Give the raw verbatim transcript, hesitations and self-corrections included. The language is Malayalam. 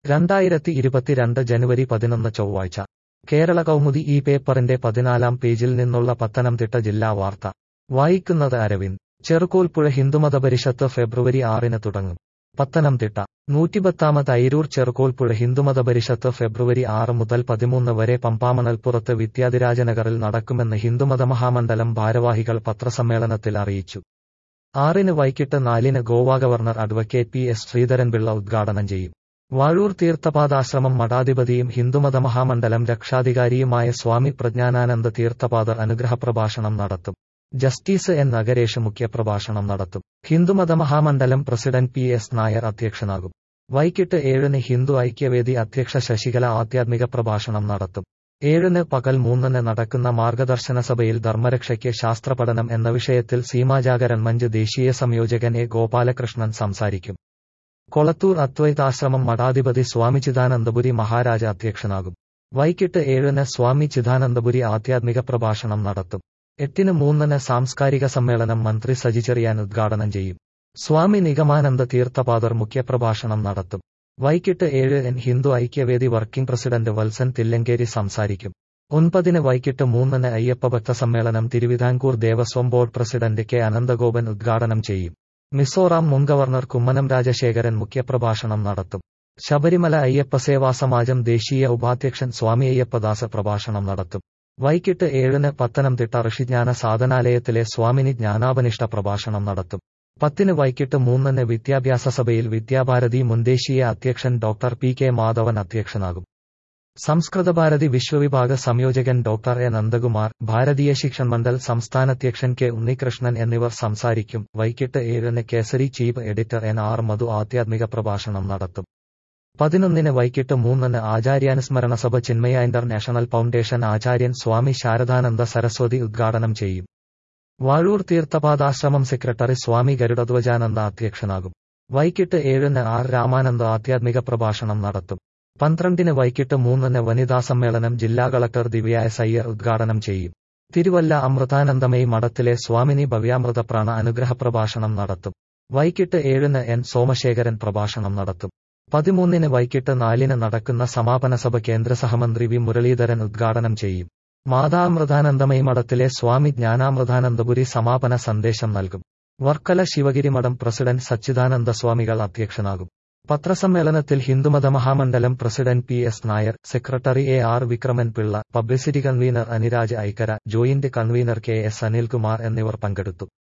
രണ്ടായിരത്തി ഇരുപത്തിരണ്ട് ജനുവരി പതിനൊന്ന് ചൊവ്വാഴ്ച കേരള കൗമുദി ഈ പേപ്പറിന്റെ പതിനാലാം പേജിൽ നിന്നുള്ള പത്തനംതിട്ട ജില്ലാ വാർത്ത വായിക്കുന്നത് അരവിന്ദ്. ചെറുകോൽപ്പുഴ ഹിന്ദുമത പരിഷത്ത് ഫെബ്രുവരി ആറിന് തുടങ്ങും. പത്തനംതിട്ട നൂറ്റിപത്താമത് അയിരൂർ ചെറുകോൽപ്പുഴ ഹിന്ദുമത പരിഷത്ത് ഫെബ്രുവരി ആറ് മുതൽ പതിമൂന്ന് വരെ പമ്പാമണൽപ്പുറത്ത് വിദ്യാധിരാജനഗറിൽ നടക്കുമെന്ന് ഹിന്ദുമത മഹാമണ്ഡലം ഭാരവാഹികൾ പത്രസമ്മേളനത്തിൽ അറിയിച്ചു. ആറിന് വൈകിട്ട് നാലിന് Goa governor advocate P S Sreedharan Pillai ഉദ്ഘാടനം ചെയ്യും. വാഴൂർ തീർത്ഥപാദാശ്രമം മഠാധിപതിയും ഹിന്ദുമത മഹാമണ്ഡലം രക്ഷാധികാരിയുമായ സ്വാമി പ്രജ്ഞാനാനന്ദ തീർത്ഥപാദർ അനുഗ്രഹപ്രഭാഷണം നടത്തും. ജസ്റ്റിസ് എൻ നഗരേഷ് മുഖ്യപ്രഭാഷണം നടത്തും. Hindumatha Mahamandalam president P S Nair അധ്യക്ഷനാകും. വൈകിട്ട് ഏഴിന് ഹിന്ദു ഐക്യവേദി അധ്യക്ഷ ശശികല ആധ്യാത്മിക പ്രഭാഷണം നടത്തും. ഏഴിന് പകൽ മൂന്നിന് നടക്കുന്ന മാർഗദർശന സഭയിൽ ധർമ്മരക്ഷയ്ക്ക് ശാസ്ത്രപഠനം എന്ന വിഷയത്തിൽ സീമാജാഗരൺ മഞ്ച് ദേശീയ സംയോജകൻ എ ഗോപാലകൃഷ്ണൻ സംസാരിക്കും. കൊളത്തൂർ അദ്വൈതാശ്രമം മഠാധിപതി സ്വാമി ചിദാനന്ദപുരി മഹാരാജ അധ്യക്ഷനാകും. വൈകിട്ട് ഏഴിന് സ്വാമി ചിദാനന്ദപുരി ആധ്യാത്മിക പ്രഭാഷണം നടത്തും. എട്ടിന് മൂന്നിന് സാംസ്കാരിക സമ്മേളനം മന്ത്രി സജി ചെറിയാൻ ഉദ്ഘാടനം ചെയ്യും. സ്വാമി നിഗമാനന്ദ തീർത്ഥപാദർ മുഖ്യപ്രഭാഷണം നടത്തും. വൈകിട്ട് ഏഴ് എൻ ഹിന്ദു ഐക്യവേദി വർക്കിംഗ് പ്രസിഡന്റ് വത്സൻ തില്ലങ്കേരി സംസാരിക്കും. ഒൻപതിന് വൈകിട്ട് മൂന്നിന് അയ്യപ്പഭക്ത സമ്മേളനം Thiruvithamkoor Devaswom board president K Ananthagopan ഉദ്ഘാടനം ചെയ്യും. മിസോറാം മുൻ ഗവർണർ കുമ്മനം രാജശേഖരൻ മുഖ്യപ്രഭാഷണം നടത്തും. ശബരിമല അയ്യപ്പസേവാ സമാജം ദേശീയ ഉപാധ്യക്ഷൻ സ്വാമി അയ്യപ്പദാസ് പ്രഭാഷണം നടത്തും. വൈകിട്ട് ഏഴിന് പത്തനംതിട്ട ഋഷിജ്ഞാന സാധനാലയത്തിലെ സ്വാമിനി ജ്ഞാനാപനിഷ്ഠ പ്രഭാഷണം നടത്തും. പത്തിന് വൈകിട്ട് മൂന്നിന് വിദ്യാഭ്യാസ സഭയിൽ വിദ്യാഭാരതി മുൻ ദേശീയ അധ്യക്ഷൻ ഡോക്ടർ പി കെ മാധവൻ അധ്യക്ഷനാകും. സംസ്കൃതഭാരതി വിശ്വവിഭാഗ സംയോജകൻ ഡോക്ടർ എ നന്ദകുമാർ, ഭാരതീയ ശിക്ഷൺ മണ്ഡൽ സംസ്ഥാനാധ്യക്ഷൻ കെ ഉണ്ണികൃഷ്ണൻ എന്നിവർ സംസാരിക്കും. വൈകിട്ട് ഏഴിന് Kesari chief editor N R Madhu ആധ്യാത്മിക പ്രഭാഷണം നടത്തും. പതിനൊന്നിന് വൈകിട്ട് മൂന്നിന് ആചാര്യാനുസ്മരണ സഭ ചിന്മയ ഇന്റർനാഷണൽ ഫൗണ്ടേഷൻ ആചാര്യൻ സ്വാമി ശാരദാനന്ദ സരസ്വതി ഉദ്ഘാടനം ചെയ്യും. വാഴൂർ തീർത്ഥപാദാശ്രമം സെക്രട്ടറി സ്വാമി ഗരുഡധ്വജാനന്ദ അധ്യക്ഷനാകും. വൈകിട്ട് ഏഴിന് ആർ രാമാനന്ദ ആധ്യാത്മിക പ്രഭാഷണം നടത്തും. പന്ത്രണ്ടിന് വൈകിട്ട് മൂന്നിന് വനിതാ സമ്മേളനം ജില്ലാ കളക്ടർ ദിവ്യ എസ് അയ്യർ ഉദ്ഘാടനം ചെയ്യും. തിരുവല്ല അമൃതാനന്ദമയി മഠത്തിലെ സ്വാമിനി ഭവ്യാമൃതപ്രാണ അനുഗ്രഹ പ്രഭാഷണം നടത്തും. വൈകിട്ട് ഏഴിന് എൻ സോമശേഖരൻ പ്രഭാഷണം നടത്തും. പതിമൂന്നിന് വൈകിട്ട് നാലിന് നടക്കുന്ന സമാപന സഭ കേന്ദ്ര സഹമന്ത്രി വി മുരളീധരൻ ഉദ്ഘാടനം ചെയ്യും. മാതാമൃതാനന്ദമയി മഠത്തിലെ സ്വാമി ജ്ഞാനാമൃതാനന്ദപുരി സമാപന സന്ദേശം നൽകും. വർക്കല ശിവഗിരി മഠം പ്രസിഡന്റ് സച്ചിദാനന്ദ സ്വാമികൾ അധ്യക്ഷനാകും. പത്രസമ്മേളനത്തിൽ Hindumatha Mahamandalam president P S Nair, secretary A R Vikraman Pillai, publicity convener Aniraj Aikkara, joint convener K S Anilkumar എന്നിവർ പങ്കെടുത്തു.